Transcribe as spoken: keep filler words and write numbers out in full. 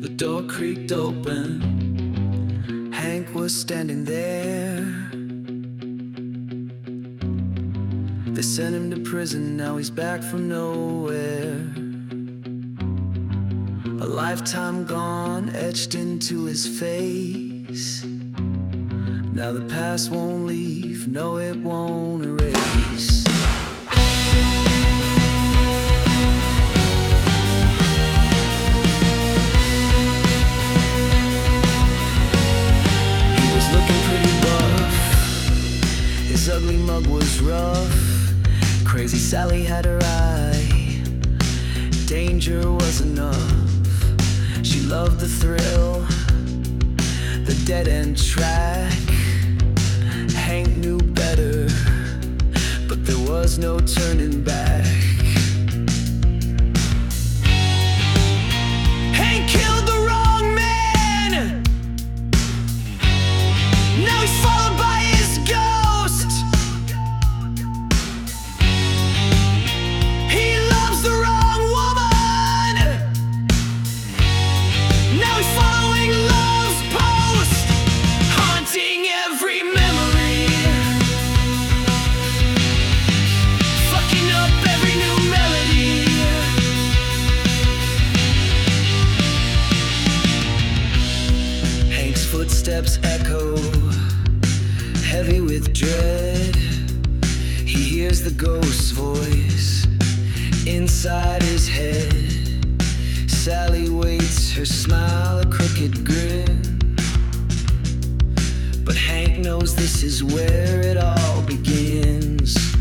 The door creaked open. Hank was standing there. They sent him to prison, now he's back from nowhere. A lifetime gone, etched into his face. Now the past won't leave, no it won't erase. He was looking pretty rough, his ugly mug was rough. Crazy Sally had her eye, danger was enough. She loved the thrill, the dead-end track. Hank knew better, but there was no turning back. Hank killed the wrong man. Now he's followed by his ghost. He loves the wrong woman. Now he's following love's post, haunting every memory, fucking up every new melody. Hank's footsteps echo, heavy with dread. He hears the ghost's voice inside his head. Sally waits, her smile a crooked grin. But Hank knows this is where it all begins.